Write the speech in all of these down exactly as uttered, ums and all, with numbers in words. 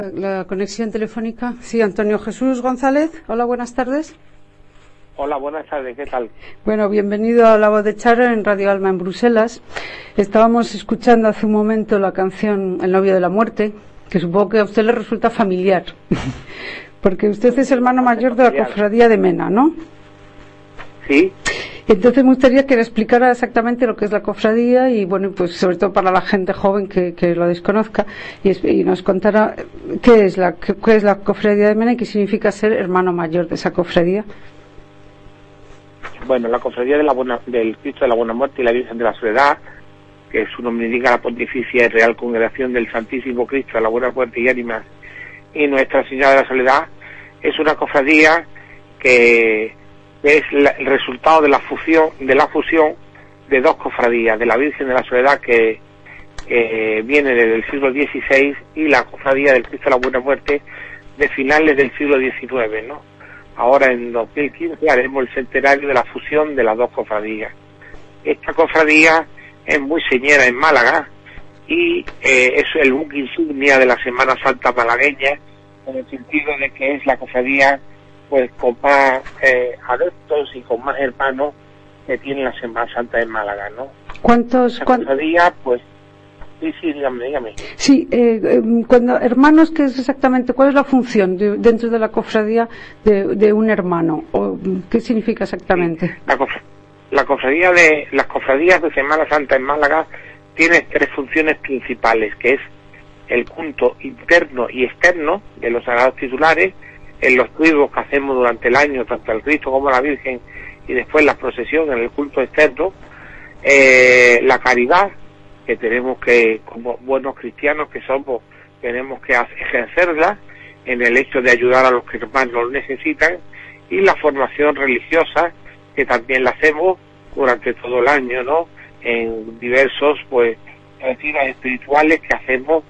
La conexión telefónica. Sí, Antonio Jesús González. Hola, buenas tardes. Hola, buenas tardes, ¿qué tal? Bueno, bienvenido a La Voz de Charo en Radio Alma en Bruselas. Estábamos escuchando hace un momento la canción El novio de la muerte, que supongo que a usted le resulta familiar, porque usted es hermano mayor de la cofradía de Mena, ¿no? Sí. Entonces me gustaría que le explicara exactamente lo que es la cofradía y, bueno, pues sobre todo para la gente joven que, que lo desconozca y, y nos contara qué es la qué, qué es la cofradía de Mena y qué significa ser hermano mayor de esa cofradía. Bueno, la cofradía de la buena, del Cristo de la Buena Muerte y la Virgen de la Soledad, que su nombre indica la Pontificia y Real Congregación del Santísimo Cristo de la Buena Muerte y Ánimas y Nuestra Señora de la Soledad, es una cofradía que es la, el resultado de la fusión de la fusión de dos cofradías, de la Virgen de la Soledad, que eh, viene desde el siglo dieciséis, y la cofradía del Cristo de la Buena Muerte de finales del siglo diecinueve, ¿no? Ahora en dos mil quince haremos el centenario de la fusión de las dos cofradías. Esta cofradía es muy señera en Málaga y eh, es el buque insignia de la Semana Santa malagueña, en el sentido de que es la cofradía pues con más eh, adeptos y con más hermanos que tiene la Semana Santa en Málaga, ¿no? ¿Cuántos? Esta ¿cuán... cofradía, pues, sí, sí, dígame, dígame. Sí, eh, cuando hermanos, ¿qué es exactamente? ¿Cuál es la función de, dentro de la cofradía de, de un hermano? ¿O qué significa exactamente? Sí, la, cof la cofradía de las cofradías de Semana Santa en Málaga tiene tres funciones principales, que es el culto interno y externo de los sagrados titulares, en los triduos que hacemos durante el año, tanto al Cristo como a la Virgen, y después la procesión en el culto externo, eh, la caridad, que tenemos que, como buenos cristianos que somos, tenemos que ejercerla en el hecho de ayudar a los que más lo necesitan, y la formación religiosa, que también la hacemos durante todo el año, ¿no? En diversos, pues, retiros espirituales que hacemos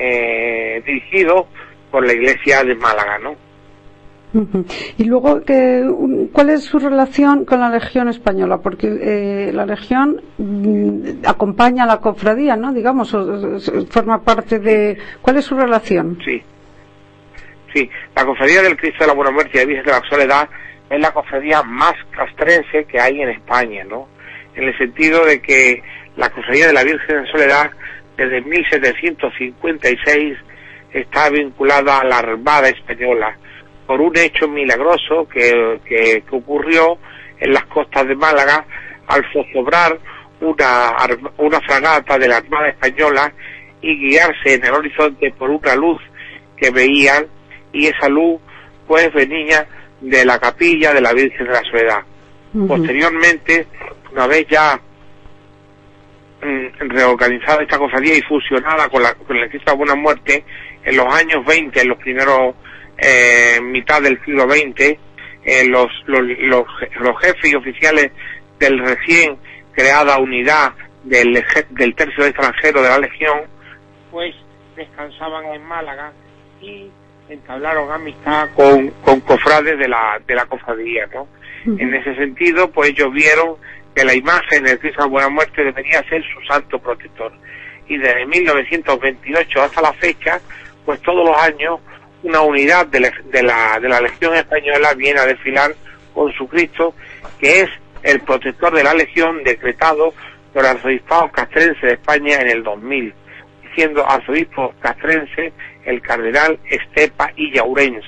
eh, dirigidos por la Iglesia de Málaga, ¿no? Uh-huh. Y luego, que, ¿cuál es su relación con la Legión Española? Porque eh, la Legión mm, acompaña a la cofradía, ¿no? Digamos, o, o, forma parte de... ¿Cuál es su relación? Sí, sí. La cofradía del Cristo de la Buena Muerte y la Virgen de la Soledad es la cofradía más castrense que hay en España, ¿no? En el sentido de que la cofradía de la Virgen de la Soledad, desde mil setecientos cincuenta y seis, está vinculada a la Armada Española, por un hecho milagroso que, que, que ocurrió en las costas de Málaga al zozobrar una, una fragata de la Armada Española y guiarse en el horizonte por una luz que veían, y esa luz pues venía de la capilla de la Virgen de la Soledad. Uh-huh. Posteriormente, una vez ya mm, reorganizada esta cofradía y fusionada con la con el Cristo de la Buena Muerte, en los años veinte, en los primeros Eh, mitad del siglo veinte, eh, los, los, los, los jefes y oficiales del recién creada unidad del, del tercio de extranjero de la Legión, pues descansaban en Málaga y entablaron amistad con, con cofrades de la, de la cofradía, ¿no? Uh-huh. En ese sentido, pues ellos vieron que la imagen del Cristo de la Buena Muerte debería ser su santo protector. Y desde mil novecientos veintiocho hasta la fecha, pues todos los años una unidad de la, de la de la Legión Española viene a desfilar con su Cristo, que es el protector de la Legión, decretado por el arzobispado castrense de España en el dos mil, siendo arzobispo castrense el cardenal Estepa y Llaurens.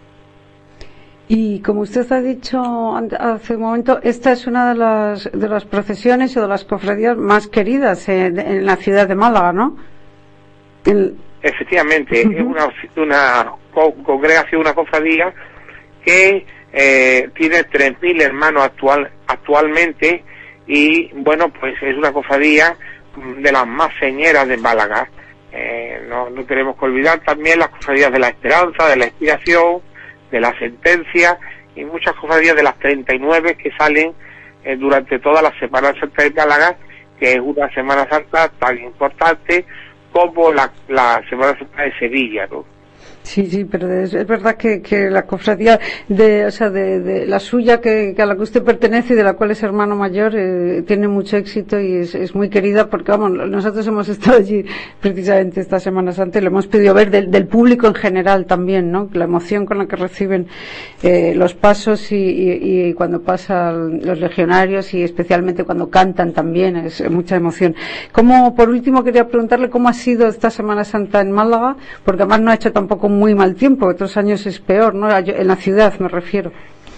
Y como usted ha dicho hace un momento, esta es una de las de las procesiones o de las cofradías más queridas en, en la ciudad de Málaga, ¿no? El... Efectivamente, uh-huh. Es una, una congregación, una cofradía que eh, tiene tres mil hermanos actual, actualmente, y bueno, pues es una cofradía de las más señeras de Málaga. Eh, no, no tenemos que olvidar también las cofradías de la Esperanza, de la Inspiración, de la Sentencia, y muchas cofradías de las treinta y nueve que salen eh, durante toda la Semana Santa de Málaga, que es una Semana Santa tan importante como la, la Semana Santa de Sevilla, ¿no? Sí, sí, pero es, es verdad que, que la cofradía, de, o sea, de, de la suya, que, que a la que usted pertenece y de la cual es hermano mayor, eh, tiene mucho éxito y es, es muy querida porque, vamos, nosotros hemos estado allí precisamente esta Semana Santa y lo hemos podido ver del, del público en general también, ¿no? La emoción con la que reciben eh, los pasos y, y, y cuando pasan los legionarios y especialmente cuando cantan también, es mucha emoción. Como, por último, quería preguntarle cómo ha sido esta Semana Santa en Málaga, porque además no ha hecho tampoco muy mal tiempo, otros años es peor, ¿no? En la ciudad me refiero.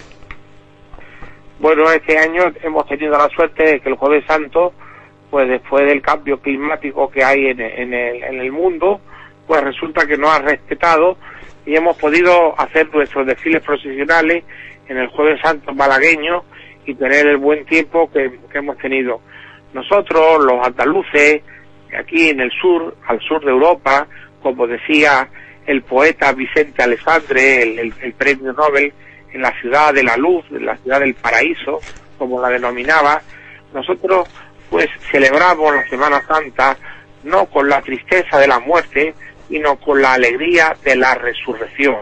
Bueno, este año hemos tenido la suerte de que el Jueves Santo, pues después del cambio climático que hay en, en, el, en el mundo, pues resulta que nos ha respetado y hemos podido hacer nuestros desfiles procesionales en el Jueves Santo malagueño y tener el buen tiempo que, que hemos tenido. Nosotros, los andaluces, aquí en el sur, al sur de Europa, como decía el poeta Vicente Alessandre, el, el, el premio Nobel, en la ciudad de la luz, en la ciudad del paraíso, como la denominaba, nosotros pues celebramos la Semana Santa no con la tristeza de la muerte, sino con la alegría de la resurrección.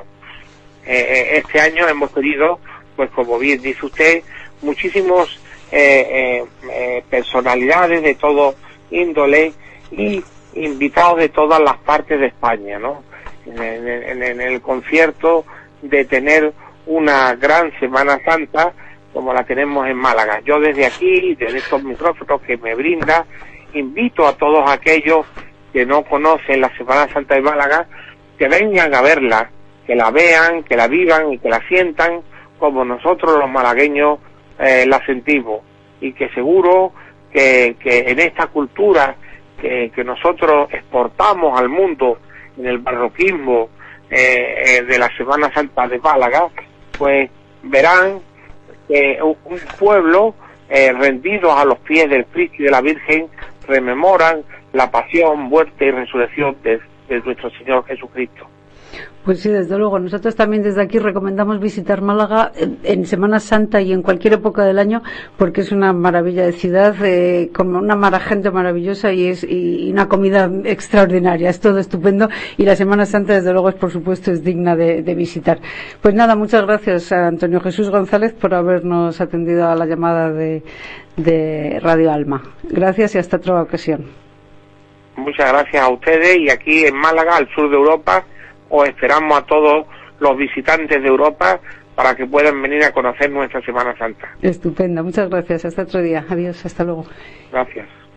Eh, este año hemos tenido, pues como bien dice usted, muchísimos eh, eh, eh, personalidades de todo índole y invitados de todas las partes de España, ¿no? En, en, en el concierto de tener una gran Semana Santa como la tenemos en Málaga. Yo desde aquí, desde estos micrófonos que me brinda, invito a todos aquellos que no conocen la Semana Santa de Málaga que vengan a verla, que la vean, que la vivan y que la sientan como nosotros los malagueños eh, la sentimos, y que seguro que, que en esta cultura que, que nosotros exportamos al mundo en el barroquismo eh, eh, de la Semana Santa de Málaga, pues verán que un, un pueblo eh, rendidos a los pies del Cristo y de la Virgen rememoran la pasión, muerte y resurrección de, de nuestro Señor Jesucristo. Pues sí, desde luego. Nosotros también desde aquí recomendamos visitar Málaga en, en Semana Santa y en cualquier época del año, porque es una maravilla de ciudad, eh, con una mara gente maravillosa y es y, y una comida extraordinaria. Es todo estupendo y la Semana Santa, desde luego, es por supuesto es digna de, de visitar. Pues nada, muchas gracias a Antonio Jesús González por habernos atendido a la llamada de, de Radio Alma. Gracias y hasta otra ocasión. Muchas gracias a ustedes, y aquí en Málaga, al sur de Europa, os esperamos a todos los visitantes de Europa para que puedan venir a conocer nuestra Semana Santa. Estupendo, muchas gracias. Hasta otro día. Adiós, hasta luego. Gracias.